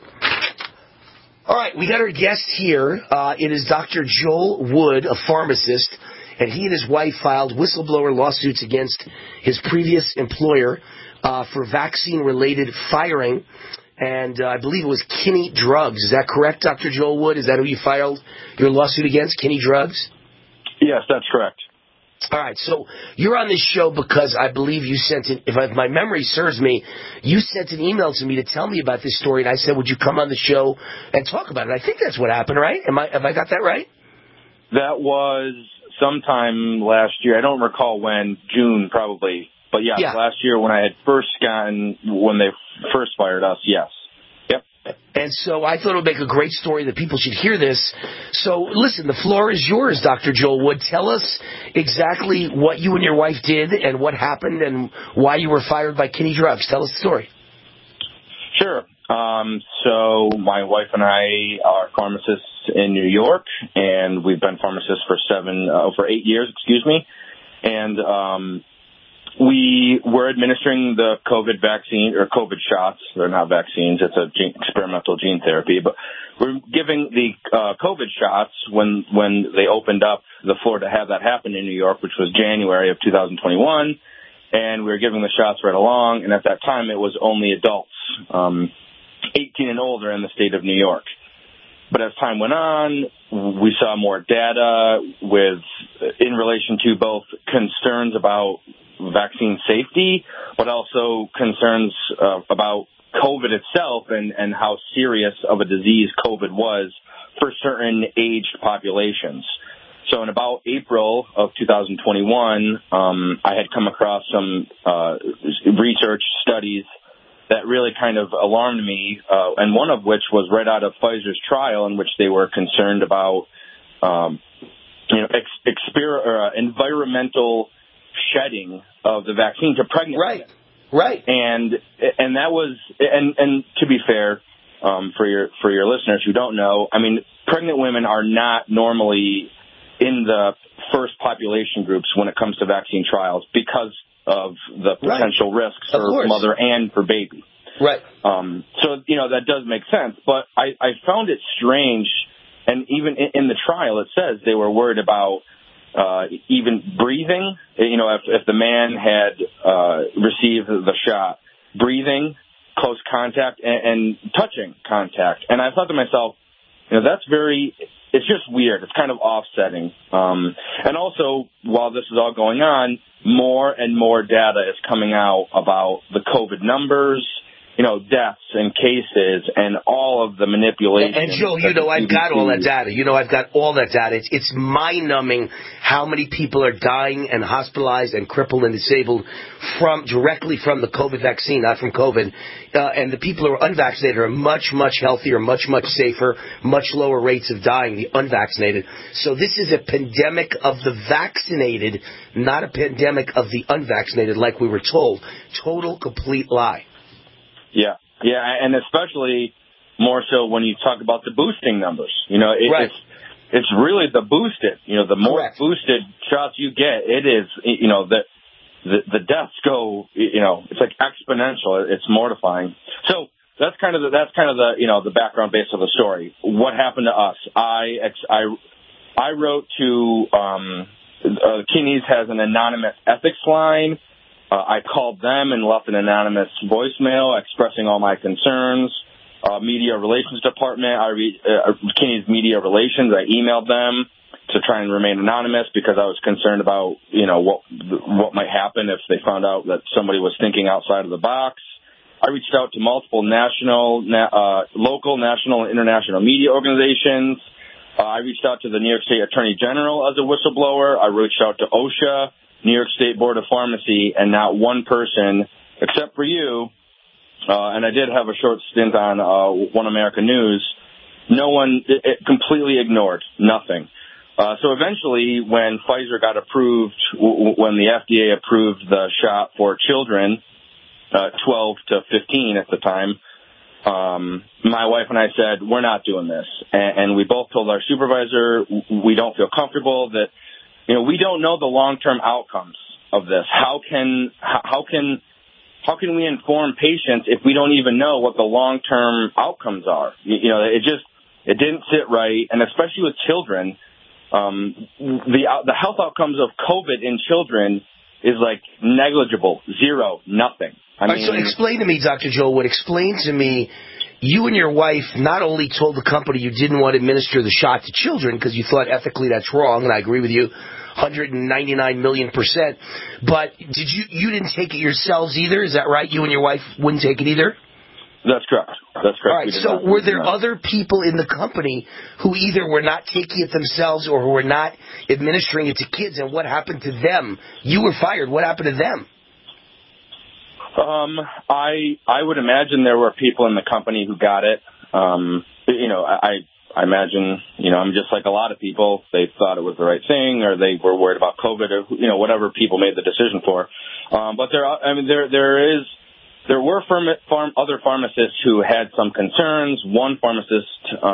S4: All right, we got our guest here. It is Dr. Joel Wood, a pharmacist. And he and his wife filed whistleblower lawsuits against his previous employer for vaccine-related firing. And I believe it was Kinney Drugs. Is that correct, Dr. Joel Wood? Is that who you filed your lawsuit against, Kinney Drugs?
S17: Yes, that's correct.
S4: All right, so you're on this show because I believe you sent if my memory serves me, you sent an email to me to tell me about this story, and I said, would you come on the show and talk about it? I think that's what happened, right? Have I got that right?
S17: That was sometime last year. I don't recall when. June, probably. But yeah, last year when I had when they first fired us, yes. Yep.
S4: And so I thought it would make a great story that people should hear this. So listen, the floor is yours, Dr. Joel Wood. Tell us exactly what you and your wife did and what happened and why you were fired by Kinney Drugs. Tell us the story.
S17: Sure. So my wife and I are pharmacists in New York, and we've been pharmacists for 8 years, And we were administering the COVID vaccine, or COVID shots. They're not vaccines. It's experimental gene therapy. But we're giving the COVID shots when they opened up the floor to have that happen in New York, which was January of 2021. And we were giving the shots right along. And at that time, it was only adults, 18 and older in the state of New York. But as time went on, we saw more data in relation to both concerns about vaccine safety, but also concerns about COVID itself and how serious of a disease COVID was for certain aged populations. So in about April of 2021, I had come across some research studies that really kind of alarmed me, and one of which was right out of Pfizer's trial, in which they were concerned about environmental shedding of the vaccine to pregnant women.
S4: Right.
S17: And that was, and to be fair, for your listeners who don't know, I mean, pregnant women are not normally in the first population groups when it comes to vaccine trials because of the potential risks for mother and for baby.
S4: Right.
S17: So, that does make sense. But I found it strange, and even in the trial it says they were worried about even breathing. If the man had received the shot, breathing, close contact, and touching contact. And I thought to myself, it's just weird. It's kind of offsetting. And also, while this is all going on, more and more data is coming out about the COVID numbers, deaths and cases and all of the manipulation.
S4: And Joe, I've got all that data. I've got all that data. It's mind-numbing how many people are dying and hospitalized and crippled and disabled directly from the COVID vaccine, not from COVID. And the people who are unvaccinated are much, much healthier, much, much safer, much lower rates of dying, the unvaccinated. So this is a pandemic of the vaccinated, not a pandemic of the unvaccinated, like we were told. Total, complete lie.
S17: Yeah, and especially more so when you talk about the boosting numbers. It's really the boosted. The more boosted shots you get, it is. The deaths go. It's like exponential. It's mortifying. So that's kind of the background base of the story. What happened to us? I wrote to Kinney's has an anonymous ethics line. I called them and left an anonymous voicemail expressing all my concerns. Media Relations Department, Kinney's Media Relations, I emailed them to try and remain anonymous because I was concerned about, what might happen if they found out that somebody was thinking outside of the box. I reached out to multiple local, national, and international media organizations. I reached out to the New York State Attorney General as a whistleblower. I reached out to OSHA, New York State Board of Pharmacy, and not one person, except for you, and I did have a short stint on One America News, no one, it completely ignored, nothing. So eventually, when Pfizer got approved, when the FDA approved the shot for children, 12 to 15 at the time, my wife and I said, we're not doing this. And we both told our supervisor we don't feel comfortable that, we don't know the long-term outcomes of this. How can we inform patients if we don't even know what the long-term outcomes are? It didn't sit right, and especially with children, the health outcomes of COVID in children is like negligible, zero, nothing.
S4: So explain to me, Dr. Joel Wood, explain to me, you and your wife not only told the company you didn't want to administer the shot to children because you thought ethically that's wrong, and I agree with you 199 million %, but you didn't take it yourselves either? Is that right? You and your wife wouldn't take it either?
S17: That's correct.
S4: All right, so were there other people in the company who either were not taking it themselves or who were not administering it to kids, and what happened to them? You were fired. What happened to them?
S17: I would imagine there were people in the company who got it. I imagine, I'm just like a lot of people. They thought it was the right thing, or they were worried about COVID, or whatever people made the decision for. But there were other pharmacists who had some concerns. One pharmacist,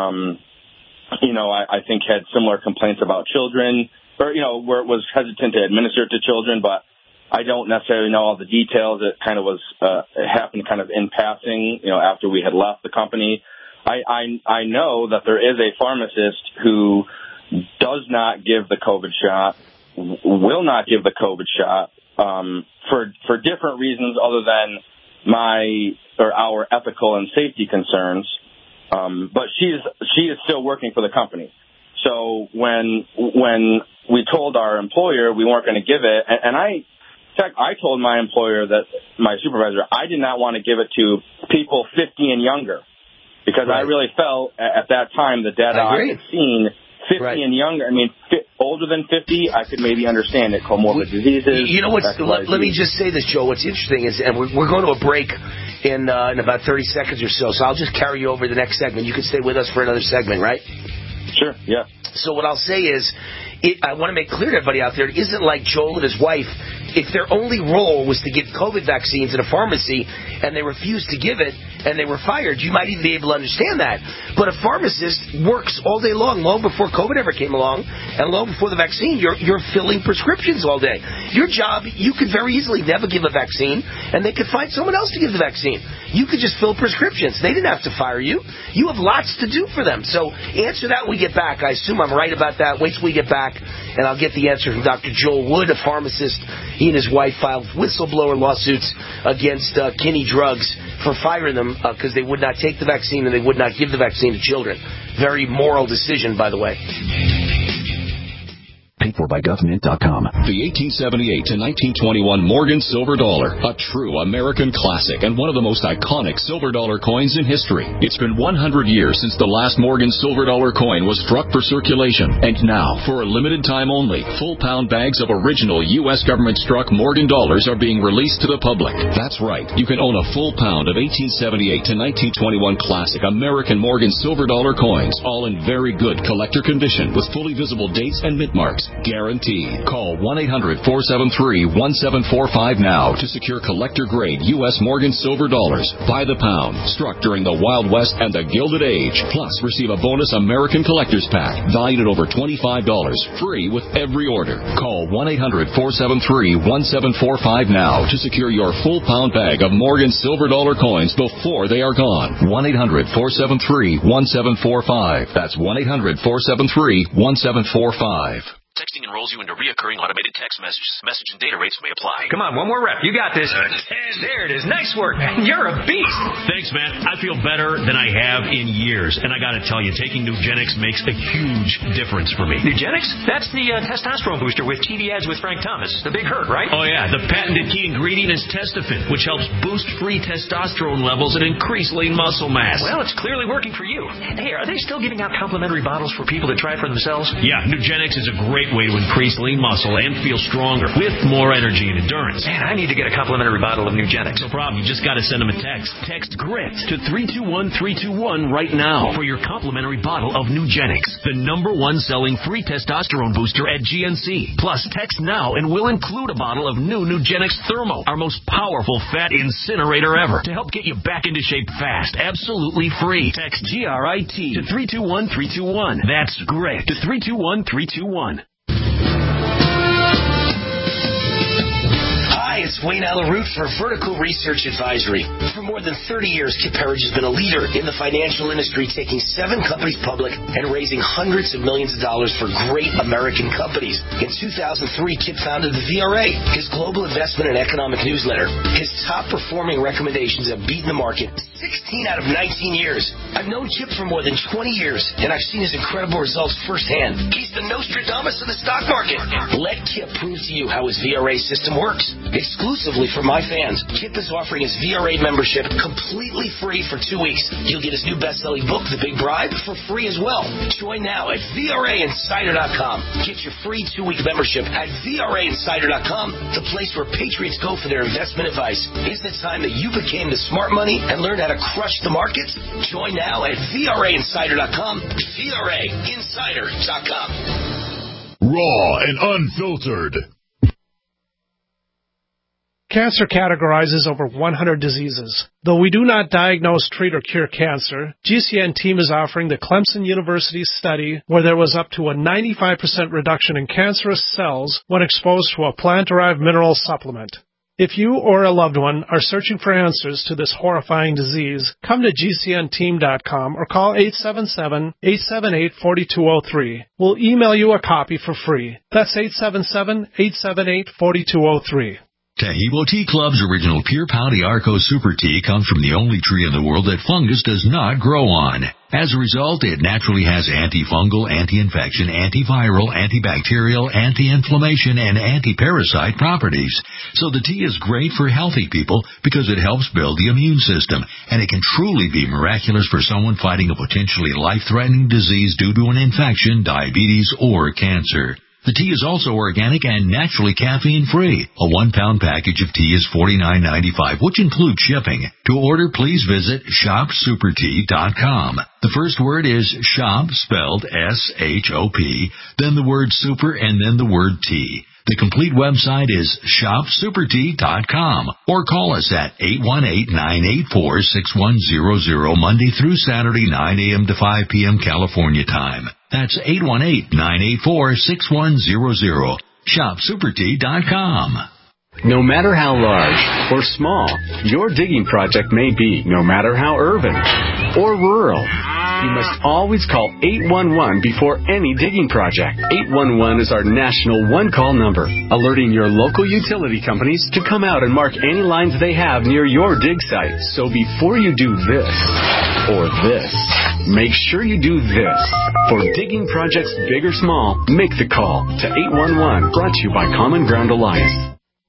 S17: I think had similar complaints about children, or where it was hesitant to administer it to children, but I don't necessarily know all the details. It kind of was, it happened kind of in passing, after we had left the company. I know that there is a pharmacist who does not give the COVID shot, will not give the COVID shot, for different reasons other than our ethical and safety concerns. But she is still working for the company. So when we told our employer we weren't going to give it, and I told my employer, that my supervisor, I did not want to give it to people 50 and younger, because I really felt at that time the data I had seen, 50 and younger, older than 50, I could maybe understand it, comorbid diseases.
S4: Let me just say this, Joe. What's interesting is, and we're going to a break in about 30 seconds or so I'll just carry you over to the next segment. You can stay with us for another segment, right?
S17: Sure, yeah.
S4: So what I'll say is, I want to make clear to everybody out there, it isn't like Joel and his wife, if their only role was to give COVID vaccines at a pharmacy and they refused to give it and they were fired, you might even be able to understand that. But a pharmacist works all day long before COVID ever came along, and long before the vaccine, you're filling prescriptions all day. Your job, you could very easily never give a vaccine, and they could find someone else to give the vaccine. You could just fill prescriptions. They didn't have to fire you. You have lots to do for them. So answer that when we get back. I assume I'm right about that. Wait till we get back, and I'll get the answer from Dr. Joel Wood, a pharmacist. He and his wife filed whistleblower lawsuits against Kinney Drugs for firing them because they would not take the vaccine and they would not give the vaccine to children. Very moral decision, by the way.
S18: Paid for by government.com.
S19: The 1878 to 1921 Morgan Silver Dollar, a true American classic and one of the most iconic silver dollar coins in history. It's been 100 years since the last Morgan Silver Dollar coin was struck for circulation. And now, for a limited time only, full-pound bags of original U.S. government-struck Morgan dollars are being released to the public. That's right. You can own a full pound of 1878 to 1921 classic American Morgan Silver Dollar coins, all in very good collector condition with fully visible dates and mint marks. Guaranteed. Call 1-800-473-1745 now to secure collector-grade U.S. Morgan Silver Dollars by the pound, struck during the Wild West and the Gilded Age. Plus, receive a bonus American Collector's Pack valued at over $25, free with every order. Call 1-800-473-1745 now to secure your full-pound bag of Morgan Silver Dollar coins before they are gone. 1-800-473-1745. That's 1-800-473-1745.
S20: Texting enrolls you into reoccurring automated text message and data rates may apply.
S21: Come on, one more rep. You got this. 10. There it is. Nice work, man. You're a beast.
S22: Thanks, man. I feel better than I have in years. And I got to tell you, taking Nugenix makes a huge difference for me.
S21: Nugenix? That's the testosterone booster with TV ads with Frank Thomas. The big hurt, right?
S22: Oh, yeah. The patented key ingredient is Testofen, which helps boost free testosterone levels and increase lean muscle mass.
S21: Well, it's clearly working for you. Hey, are they still giving out complimentary bottles for people to try for themselves?
S22: Yeah, Nugenix is a great way to increase lean muscle and feel stronger with more energy and endurance.
S21: Man, I need to get a complimentary bottle of Nugenix.
S22: No problem. You just got to send them a text. Text GRIT to 321-321 right now for your complimentary bottle of Nugenix, the #1 selling free testosterone booster at GNC. Plus, text now and we'll include a bottle of new Nugenix Thermo, our most powerful fat incinerator ever, to help get you back into shape fast, absolutely free. Text GRIT to 321-321. That's GRIT to 321-321.
S4: Hi, it's Wayne Alaroot for Vertical Research Advisory. For more than 30 years, Kip Herridge has been a leader in the financial industry, taking 7 companies public and raising hundreds of millions of dollars for great American companies. In 2003, Kip founded the VRA, his global investment and economic newsletter. His top-performing recommendations have beaten the market 16 out of 19 years. I've known Chip for more than 20 years, and I've seen his incredible results firsthand. He's the Nostradamus of the stock market. Let Kip prove to you how his VRA system works. Exclusively for my fans, Kip is offering his VRA membership completely free for 2 weeks. You'll get his new best-selling book, The Big Bribe, for free as well. Join now at VRAinsider.com. Get your free 2-week membership at VRAinsider.com, the place where patriots go for their investment advice. It's the time that you became the smart money and learned how to crush the markets. Join now at VRAinsider.com. VRAinsider.com.
S3: Raw and unfiltered.
S1: Cancer categorizes over 100 diseases. Though we do not diagnose, treat, or cure cancer, GCN team is offering the Clemson University study where there was up to a 95% reduction in cancerous cells when exposed to a plant-derived mineral supplement. If you or a loved one are searching for answers to this horrifying disease, come to GCNteam.com or call 877-878-4203. We'll email you a copy for free. That's 877-878-4203.
S2: Taheebo Tea Club's original Pure Pau d'Arco Super Tea comes from the only tree in the world that fungus does not grow on. As a result, it naturally has antifungal, anti-infection, antiviral, antibacterial, anti-inflammation, and anti-parasite properties. So the tea is great for healthy people because it helps build the immune system, and it can truly be miraculous for someone fighting a potentially life-threatening disease due to an infection, diabetes, or cancer. The tea is also organic and naturally caffeine-free. A 1-pound package of tea is $49.95, which includes shipping. To order, please visit shopsupertea.com. The first word is shop, spelled S-H-O-P, then the word super, and then the word tea. The complete website is shopsupertea.com or call us at 818-984-6100 Monday through Saturday, 9 a.m. to 5 p.m. California time. That's 818-984-6100. Shopsupertea.com.
S23: No matter how large or small your digging project may be, no matter how urban or rural, you must always call 811 before any digging project. 811 is our national one-call number, alerting your local utility companies to come out and mark any lines they have near your dig site. So before you do this or this, make sure you do this. For digging projects big or small, make the call to 811, brought to you by Common Ground Alliance.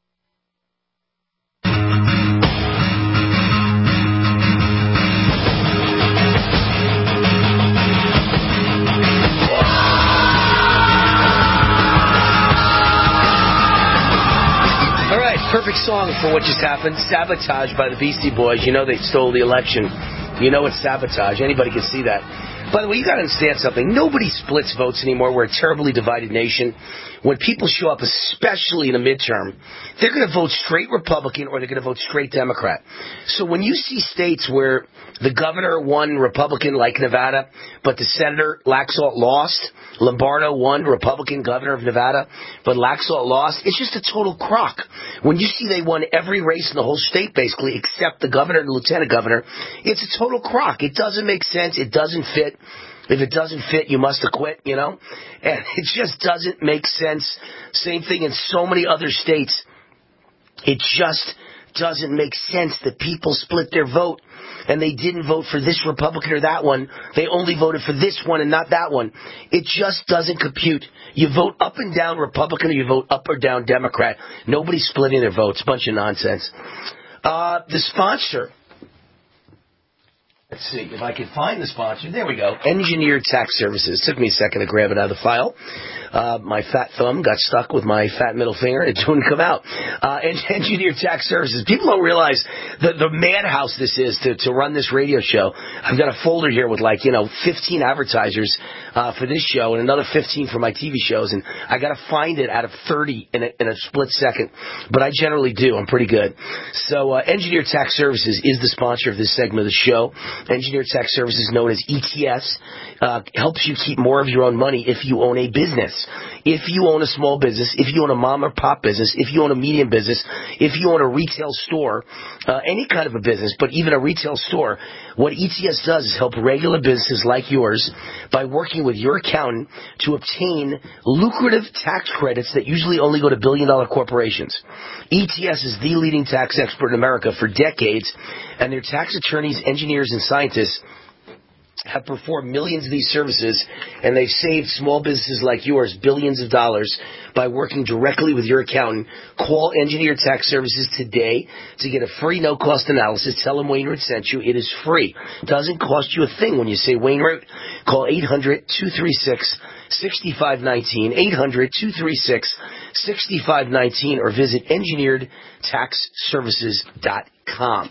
S4: Perfect song for what just happened. Sabotage by the Beastie Boys. You know they stole the election. You know it's sabotage. Anybody can see that. By the way, you got to understand something. Nobody splits votes anymore. We're a terribly divided nation. When people show up, especially in a midterm, they're going to vote straight Republican or they're going to vote straight Democrat. So when you see states where the governor won Republican like Nevada, but the senator, Laxalt, lost, Lombardo won, Republican governor of Nevada, but Laxalt lost, it's just a total crock. When you see they won every race in the whole state, basically, except the governor and the lieutenant governor, it's a total crock. It doesn't make sense. It doesn't fit. If it doesn't fit, you must acquit, you know? And it just doesn't make sense. Same thing in so many other states. It just doesn't make sense that people split their vote and they didn't vote for this Republican or that one. They only voted for this one and not that one. It just doesn't compute. You vote up and down Republican or you vote up or down Democrat. Nobody's splitting their votes. Bunch of nonsense. The sponsor. Let's see if I can find the sponsor. There we go. Engineered Tax Services. Took me a second to grab it out of the file. My fat thumb got stuck with my fat middle finger. It wouldn't come out. Engineered Tax Services. People don't realize the madhouse this is to run this radio show. I've got a folder here with 15 advertisers for this show and another 15 for my TV shows, and I got to find it out of 30 in a split second. But I generally do. I'm pretty good. So Engineered Tax Services is the sponsor of this segment of the show. Engineered Tax Services, known as ETS, helps you keep more of your own money if you own a business. if you own a small business, if you own a mom or pop business, if you own a medium business, if you own a retail store, any kind of a business, but even a retail store, what ETS does is help regular businesses like yours by working with your accountant to obtain lucrative tax credits that usually only go to billion-dollar corporations. ETS is the leading tax expert in America for decades, and their tax attorneys, engineers, and scientists have performed millions of these services, and they've saved small businesses like yours billions of dollars by working directly with your accountant. Call Engineer Tax Services today to get a free no-cost analysis. Tell them Wainwright sent you. It is free. It doesn't cost you a thing when you say Wainwright. Call 800-236-6519, 800-236-6519, or visit engineeredtaxservices.com.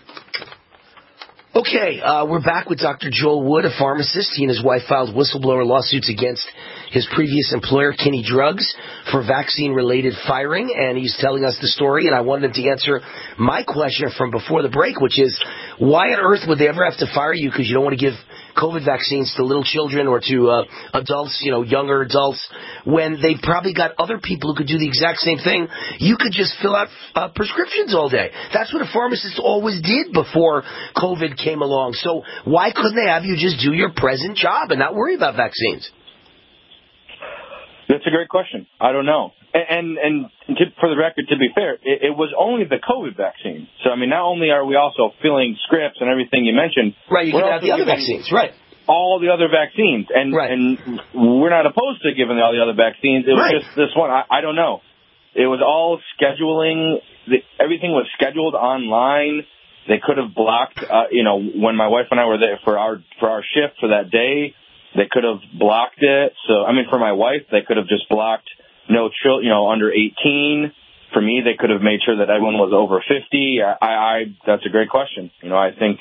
S4: Okay, we're back with Dr. Joel Wood, a pharmacist. He and his wife filed whistleblower lawsuits against his previous employer, Kinney Drugs, for vaccine-related firing, and he's telling us the story, and I wanted him to answer my question from before the break, which is, why on earth would they ever have to fire you because you don't want to give COVID vaccines to little children or to adults, younger adults, when they've probably got other people who could do the exact same thing? You could just fill out prescriptions all day. That's what a pharmacist always did before COVID came along. So why couldn't they have you just do your present job and not worry about vaccines?
S17: That's a great question. I don't know. And for the record, to be fair, it was only the COVID vaccine. So, I mean, not only are we also filling scripts and everything you mentioned.
S4: Right, you can have the other vaccines, right.
S17: All the other vaccines. And we're not opposed to giving all the other vaccines. It was just this one. I don't know. It was all scheduling. Everything was scheduled online. They could have blocked, when my wife and I were there for our shift for that day, they could have blocked it. So, I mean, for my wife, they could have just blocked no children, under 18. For me, they could have made sure that everyone was over 50. That's a great question. I think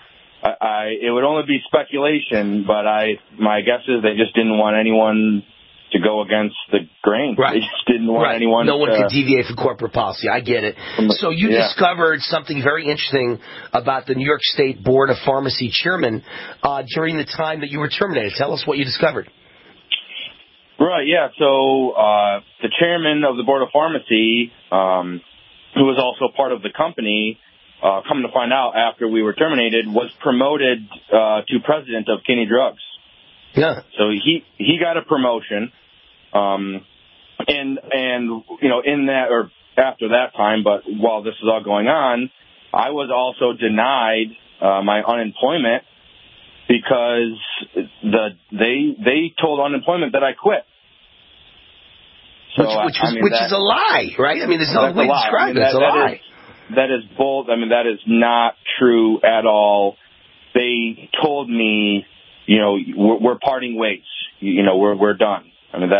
S17: it would only be speculation, but my guess is they just didn't want anyone to go against the grain. Right. They just didn't want anyone.
S4: No one could deviate from corporate policy. I get it. So you discovered something very interesting about the New York State Board of Pharmacy chairman during the time that you were terminated. Tell us what you discovered.
S17: Right, yeah. So the chairman of the Board of Pharmacy, who was also part of the company, come to find out after we were terminated, was promoted to president of Kinney Drugs.
S4: Yeah.
S17: So he got a promotion, and in that or after that time, but while this is all going on, I was also denied my unemployment because they told unemployment that I quit. So,
S4: which is a lie, right? I mean, there's no way to describe it. It's a lie.
S17: That is bold. I mean, that is not true at all. They told me, we're parting ways. We're done. I mean,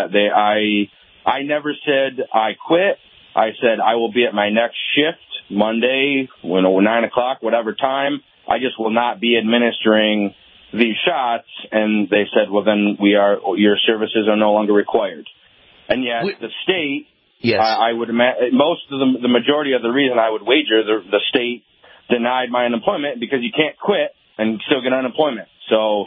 S17: I never said I quit. I said I will be at my next shift Monday, 9 o'clock, whatever time. I just will not be administering these shots. And they said, well, then your services are no longer required. And yet the state, I would imagine, the majority of the reason I would wager the state denied my unemployment because you can't quit and still get unemployment. So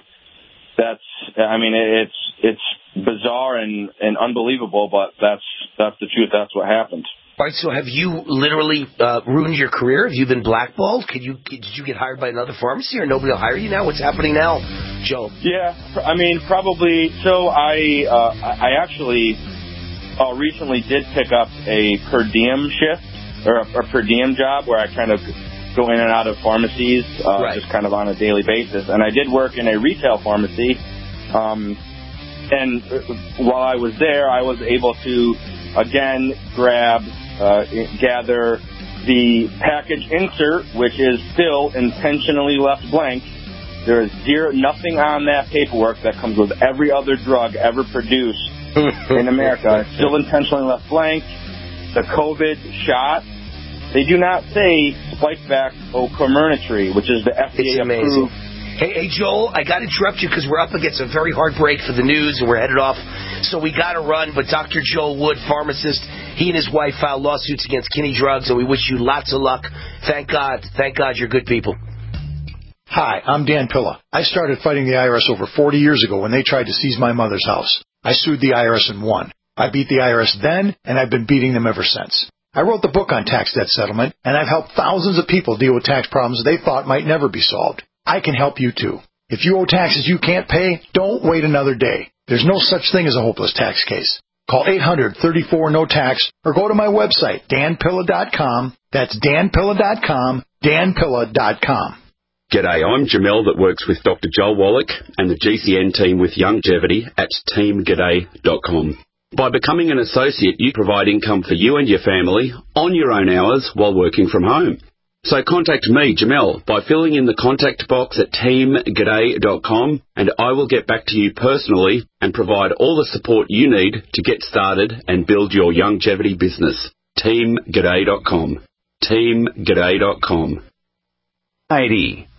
S17: it's bizarre and unbelievable, but that's the truth. That's what happened.
S4: All right, so have you literally ruined your career? Have you been blackballed? Did you get hired by another pharmacy, or nobody will hire you now? What's happening now, Joe?
S17: Yeah, I mean, probably. So I actually recently did pick up a per diem shift, or a per diem job, where I kind of go in and out of pharmacies just kind of on a daily basis. And I did work in a retail pharmacy, and while I was there, I was able to, again, gather the package insert, which is still intentionally left blank. There is nothing on that paperwork that comes with every other drug ever produced in America. It's still intentionally left blank. The COVID shot, they do not say Spikevax or Comirnaty, which is the FDA approved.
S4: Hey, Joel, I got to interrupt you because we're up against a very hard break for the news and we're headed off, so we got to run. But Dr. Joel Wood, pharmacist, he and his wife filed lawsuits against Kinney Drugs, and we wish you lots of luck. Thank God you're good people.
S6: Hi, I'm Dan Pilla. I started fighting the IRS over 40 years ago when they tried to seize my mother's house. I sued the IRS and won. I beat the IRS then, and I've been beating them ever since. I wrote the book on tax debt settlement, and I've helped thousands of people deal with tax problems they thought might never be solved. I can help you too. If you owe taxes you can't pay, don't wait another day. There's no such thing as a hopeless tax case. Call 800-34-NO-TAX or go to my website, danpilla.com. That's danpilla.com, danpilla.com.
S7: G'day, I'm Jamel that works with Dr. Joel Wallach and the GCN team with Longevity at teamg'day.com. By becoming an associate, you provide income for you and your family on your own hours while working from home. So contact me, Jamel, by filling in the contact box at teamg'day.com, and I will get back to you personally and provide all the support you need to get started and build your longevity business. teamg'day.com. teamg'day.com.
S8: 80.